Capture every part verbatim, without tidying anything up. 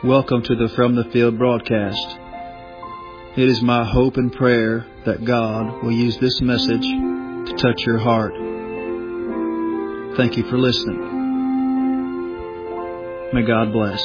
Welcome to the From the Field broadcast. It is my hope and prayer that God will use this message to touch your heart. Thank you for listening. May God bless.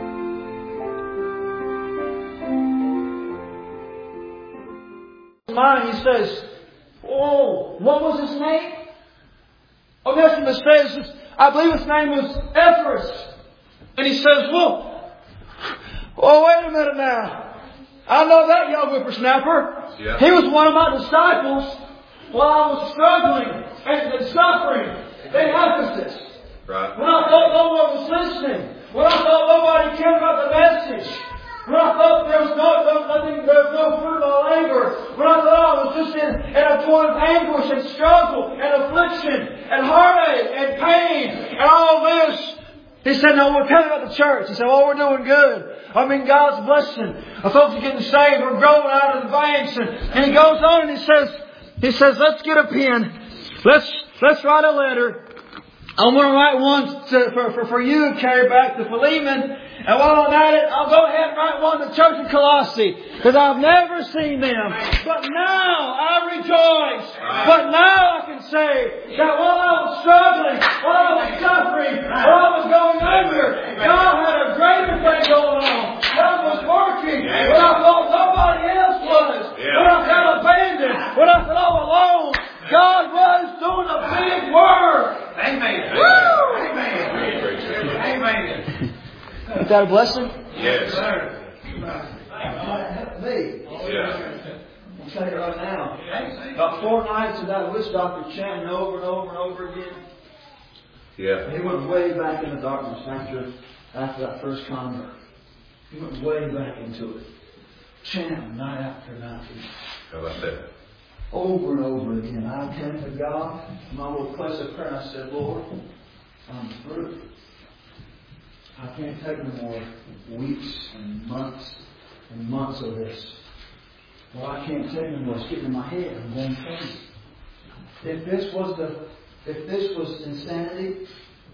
Mine, he says, oh, what was his name? Oh, Testament says, I believe his name was Ephraim. And he says, well, oh, wait a minute now. I know that young whippersnapper. Yeah. He was one of my disciples while I was struggling and, and suffering in Ephesus. Right. When I thought no one was listening. When I thought nobody cared about the message. When I thought there was no, there was nothing, there was no fruit of my labor. When I thought I was just in, in a point of anguish and struggle and affliction and heartache and pain and all this. He said, no, we're telling about the church. He said, well, we're doing good. I mean, God's blessing. Our folks are getting saved. We're growing out of the banks. And, and he goes on and he says, he says, let's get a pen. Let's, let's write a letter. I want to write one to, for, for, for you, carry back to Philemon. And while I'm at it, I'll go ahead and write one to the church in Colossae. Because I've never seen them. But now I rejoice. But now I can say that while I was struggling, while I was suffering, while I was going under, God had a greater thing going on. God was working when I thought nobody else was. When I felt abandoned. When I felt all alone. God was doing a big work. Amen. Woo! Amen. Amen. Is that a blessing? Yes. Me. Yeah. I'll tell you right now. About four nights of that witch doctor chanting over and over and over again. Yeah. He went way back in the darkness after after that first convert. He went way back into it. Chanting night after night. How about that? Over and over again. I came to God, my little place of prayer, and I said, Lord, I'm through. I can't take no more weeks and months and months of this. Well, I can't take no more. It's getting in my head. I'm going crazy. If this was the, if this was insanity,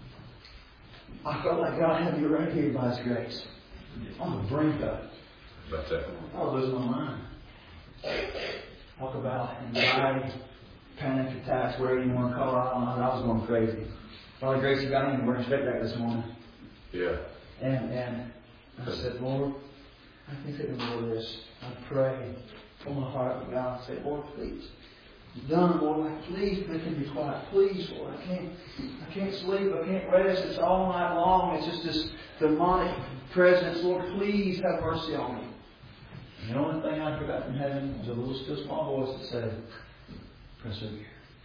I felt like God had me right here by His grace. On the brink of it. About that. I was losing my mind. Talk about anxiety, panic attacks, whatever you want to call it. I was going crazy. By the grace of God, I'm wearing straight back this morning. Yeah. And and I said, Lord, I can take no more of this. I pray for my heart with God. I said, Lord, please. I'm done, Lord. Please make me be quiet. Please, Lord. I can't I can't sleep. I can't rest. It's all night long. It's just this demonic presence. Lord, please have mercy on me. And the only thing I got from heaven was a little still small voice that said, persevere.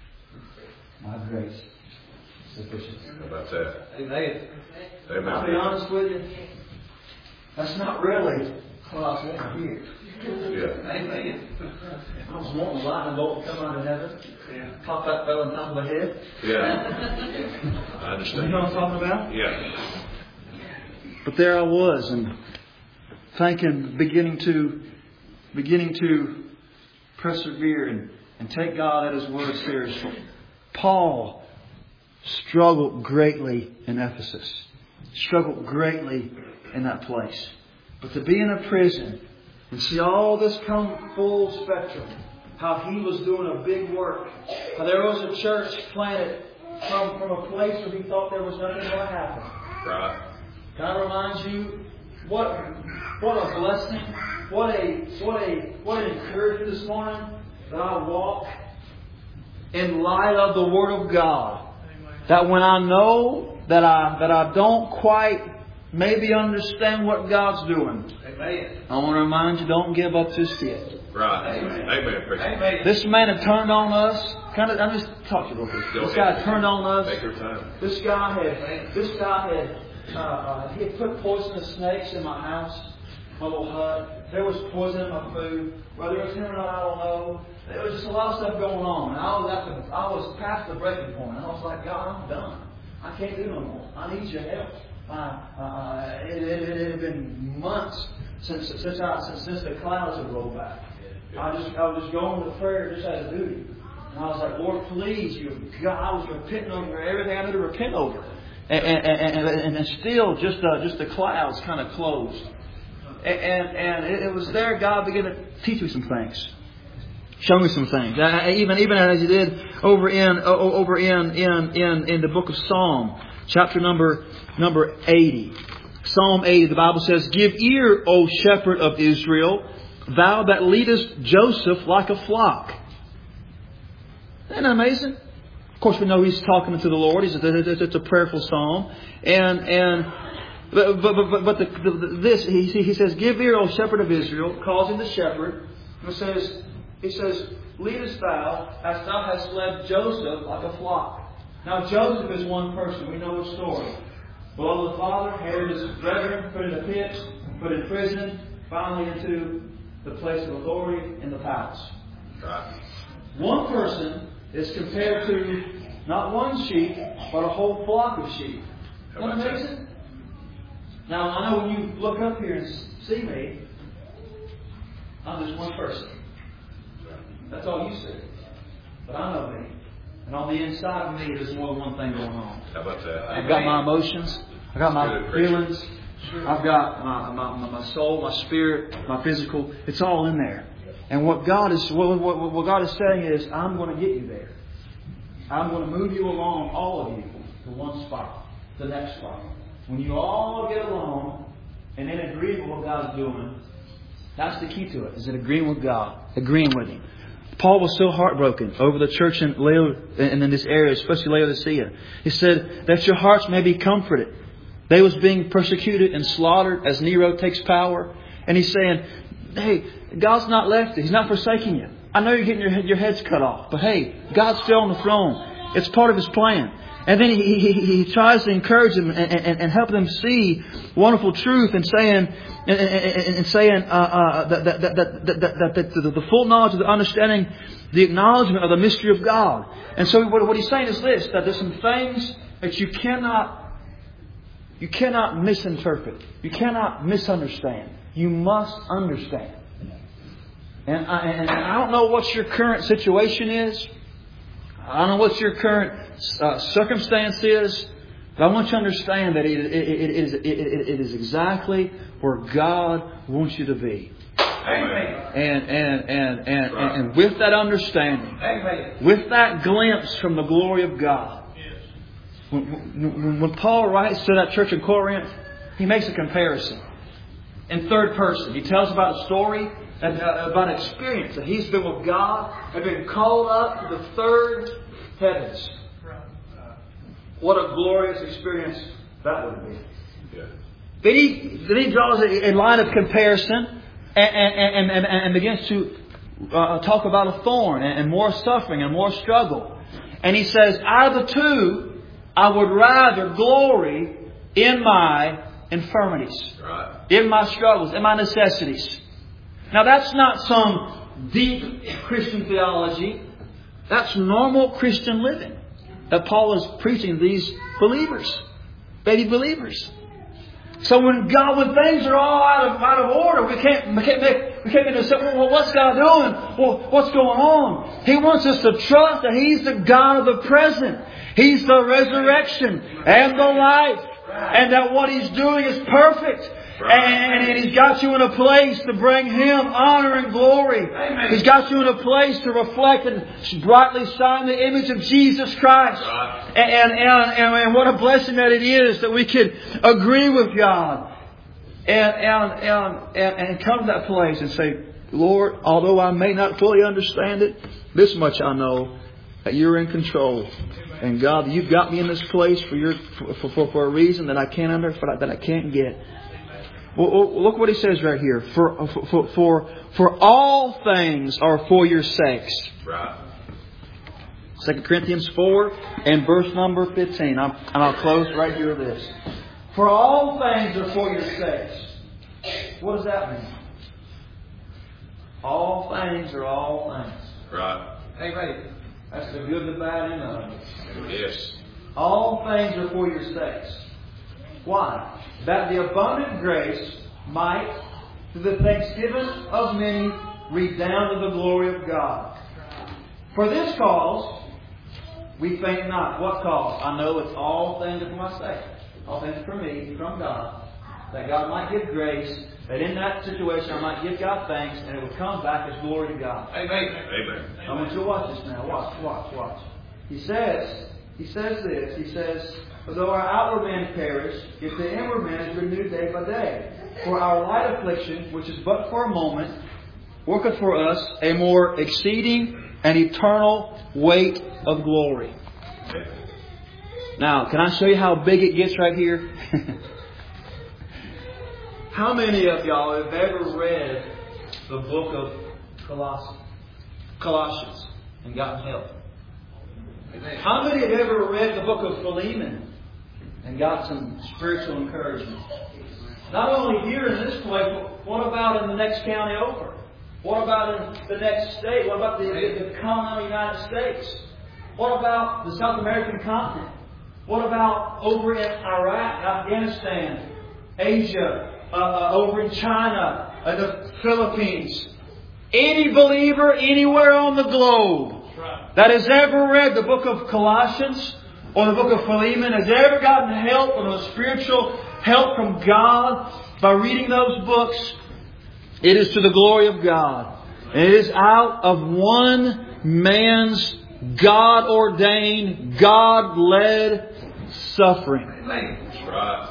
My grace. How about that? Amen. Amen. I'll be honest with you. That's not really what I was wanting to hear. Yeah. Amen. I was wanting a lightning bolt to come out of heaven. Yeah. Pop that fella on top of the head. Yeah. I understand. You know what I'm talking about? Yeah. But there I was, and thinking, beginning to, beginning to persevere and, and take God at His word seriously. Paul struggled greatly in Ephesus. Struggled greatly in that place. But to be in a prison and see all this come full spectrum. How he was doing a big work. How there was a church planted from, from a place where he thought there was nothing going to happen. Right. Can I remind you what what a blessing, what a what a what an encouragement this morning that I walk in light of the Word of God. That when I know that I that I don't quite maybe understand what God's doing, Amen. I want to remind you, don't give up just yet. Right. Amen. Amen. Amen. This man had turned on us. Kind of. I'm just talking real quick. This guy had turned on us. Take your time. This guy had. This guy had. Uh, uh, he had put poisonous snakes in my house, my little hut. There was poison in my food. Whether it was him or not, I don't know. There was just a lot of stuff going on, and I was at the, I was past the breaking point. And I was like, God, I'm done. I can't do no more. I need your help. Uh, uh, it, it, it had been months since since I, since, since the clouds had rolled back. I just I was just going to prayer just as a duty, and I was like, Lord, please, you God, I was repenting over everything I need to repent over. and, and, and, and still just uh, just the clouds kind of closed. And, and, and it was there God began to teach me some things. Show me some things. Even even as He did over in over in in in, in the book of Psalm, chapter number number eighty. Psalm eighty, the Bible says, "Give ear, O shepherd of Israel, thou that leadest Joseph like a flock." Isn't that amazing? Of course, we know he's talking to the Lord. It's a, it's a prayerful psalm, and and but but but, but the, the, this he he says, "Give ear, O shepherd of Israel," calls him the shepherd. And it says he says, "Leadest thou as thou hast led Joseph like a flock." Now Joseph is one person. We know the story. Beloved the father, Herod his brethren, put in a pit, put in prison, finally into the place of authority in the palace. Right. One person is compared to not one sheep, but a whole flock of sheep. Isn't that amazing? Now, I know when you look up here and see me, I'm just one person. That's all you see. But I know me. And on the inside of me, there's more than one thing going on. How about that? I've got my emotions. I've got my feelings. I've got my, my, my soul, my spirit, my physical. It's all in there. And what God is what, what, what God is saying is, I'm going to get you there. I'm going to move you along, all of you, to one spot, the next spot. When you all get along and in agreement with what God's doing, that's the key to it. Is it agreeing with God, agreeing with Him. Paul was so heartbroken over the church in Lao- and in this area, especially Laodicea. He said that your hearts may be comforted. They was being persecuted and slaughtered as Nero takes power. And he's saying, hey, God's not left you. He's not forsaking you. I know you're getting your, your heads cut off. But hey, God's still on the throne. It's part of His plan. And then he, he, he tries to encourage them and, and, and help them see wonderful truth and saying, and, and, and saying uh, uh, that, that, that, that, that, that, that the full knowledge of the understanding, the acknowledgement of the mystery of God. And so what, what he's saying is this, that there's some things that you cannot, you cannot misinterpret. You cannot misunderstand. You must understand. And I, and I don't know what your current situation is. I don't know what your current uh, circumstance is, but I want you to understand that it, it, it, it, is, it, it, it is exactly where God wants you to be. Amen. And and and and, and, and with that understanding, Amen. with that glimpse from the glory of God, when, when, when Paul writes to that church in Corinth, he makes a comparison in third person. He tells about a story. And, uh, about an experience that he's been with God and been called up to the third heavens. What a glorious experience that would be. Yeah. Then he then he draws a, a line of comparison and and, and, and, and begins to uh, talk about a thorn and, and more suffering and more struggle. And he says, out of the two, I would rather glory in my infirmities, Right. in my struggles, in my necessities. Now that's not some deep Christian theology. That's normal Christian living that Paul is preaching to these believers, baby believers. So when God, when things are all out of out of order, we can't we can't make we can't make say, well, what's God doing? Well, what's going on? He wants us to trust that He's the God of the present. He's the resurrection and the life, and that what He's doing is perfect. And He's got you in a place to bring Him honor and glory. Amen. He's got you in a place to reflect and brightly shine the image of Jesus Christ. Right. And, and, and, and what a blessing that it is that we can agree with God. And, and, and, and, and come to that place and say, Lord, although I may not fully understand it, this much I know, that You're in control. And God, You've got me in this place for your for, for, for a reason that I can't under, that I can't get. Well, look what he says right here. For, for, for, for all things are for your sakes. Right. Second Corinthians four and verse number fifteen. I'm, and I'll close right here with this. For all things are for your sakes. What does that mean? All things are all things. Right. Amen. That's the good, the bad, and the ugly. Yes. All things are for your sakes. Why? That the abundant grace might, through the thanksgiving of many, redound to the glory of God. For this cause, We faint not. What cause? I know it's all things for my sake. All things for me, from God. That God might give grace. That in that situation I might give God thanks. And it would come back as glory to God. Amen. Amen. I want you to watch this now. Watch, watch, watch. He says, he says this. He says, for though our outward man perish, yet the inward man is renewed day by day. For our light affliction, which is but for a moment, worketh for us a more exceeding and eternal weight of glory. Now, can I show you how big it gets right here? How many of y'all have ever read the book of Colossians, Colossians and gotten help? How many have ever read the book of Philemon and got some spiritual encouragement? Not only here in this place, but what about in the next county over? What about in the next state? What about the, the, the continental United States? What about the South American continent? What about over in Iraq, Afghanistan, Asia, uh, uh, over in China, uh, the Philippines? Any believer anywhere on the globe that has ever read the book of Colossians or the book of Philemon has ever gotten help or spiritual help from God by reading those books, it is to the glory of God. It is out of one man's God-ordained, God-led suffering. That's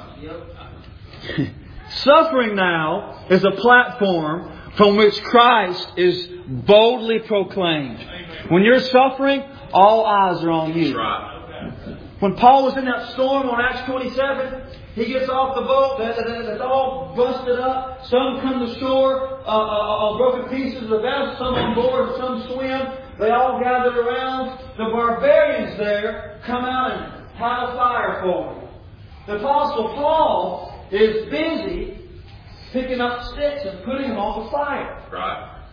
right. Suffering now is a platform from which Christ is boldly proclaimed. When you're suffering, all eyes are on you. That's right. When Paul was in that storm on Acts twenty-seven, he gets off the boat that's all busted up. Some come to shore, uh, uh, uh, broken pieces of the vessel. Some on board, some swim. They all gathered around. The barbarians there come out and have a fire for them. The Apostle Paul is busy picking up sticks and putting them on the fire. Right.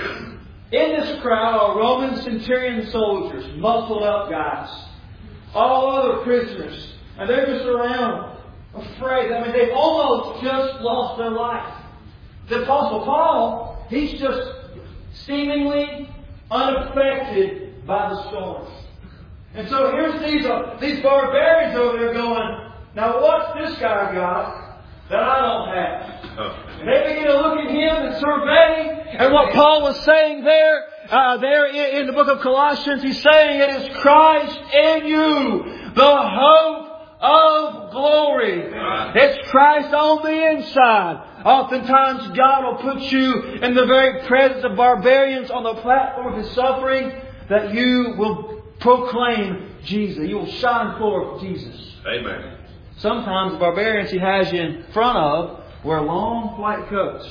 In this crowd are Roman centurion soldiers, muscled up guys, all other prisoners, and they're just around, afraid. I mean, they've almost just lost their life. The Apostle Paul, he's just seemingly unaffected by the storm. And so here's these uh, these barbarians over there going, now what's this guy got that I don't have? Oh. And they begin to look at him and survey. And what Paul was saying there, uh, there in, in the book of Colossians, he's saying it is Christ in you, the hope of glory. Right. It's Christ on the inside. Oftentimes God will put you in the very presence of barbarians on the platform of His suffering that you will proclaim Jesus. You will shine forth Jesus. Amen. Sometimes the barbarians He has you in front of wear long white coats.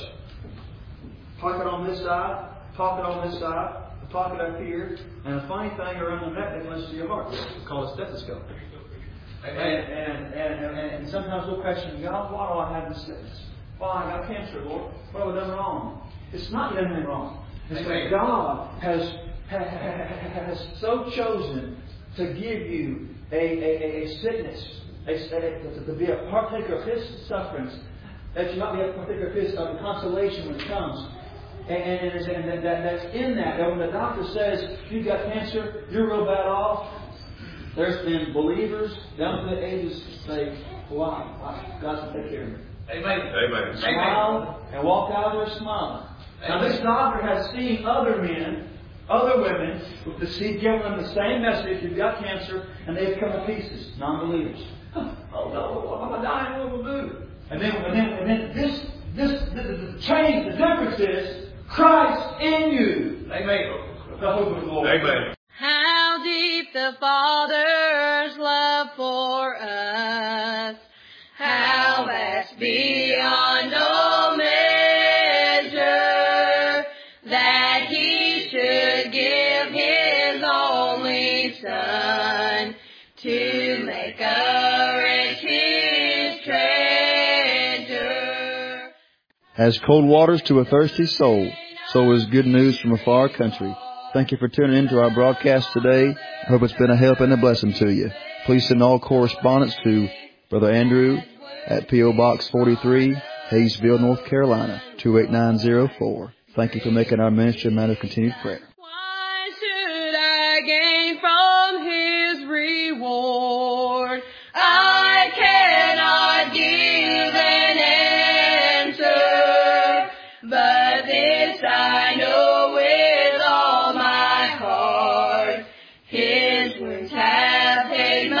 Pocket on this side, pocket on this side, a pocket up here, and a funny thing around the neck that listens to your heart. It's called a stethoscope. And, and, and, and, and sometimes we'll question God, why do I have this sickness? Well, I got cancer, Lord. What have I done wrong? It's not done anything wrong. It's that God has, has so chosen to give you a, a, a sickness, a, a, to be a partaker of His sufferings, that you might be a partaker of His uh, consolation when it comes. And, and, and, and that, that's in that. That when the doctor says you've got cancer, you're real bad off, there's been believers down to the ages say, wow, God's going to take care of me. Amen. Amen. Smile and walk out of there smiling. Now this doctor has seen other men, other women, with the seed giving them the same message, you've got cancer, and they've come to pieces, non-believers. Oh no, I'm a dying, what will do? And then, and then, and then this, this, this, the change, the difference is Christ in you. Amen. The hope of the Lord. Amen. How deep the Father's love for us, how vast beyond all measure, that He should give His only Son to make a rich His treasure. As cold waters to a thirsty soul, so is good news from a far country. Thank you for tuning in to our broadcast today. I hope it's been a help and a blessing to you. Please send all correspondence to Brother Andrew at P O Box forty-three, Hayesville, North Carolina, two eight nine zero four. Thank you for making our ministry a matter of continued prayer. Why should I gain from His gave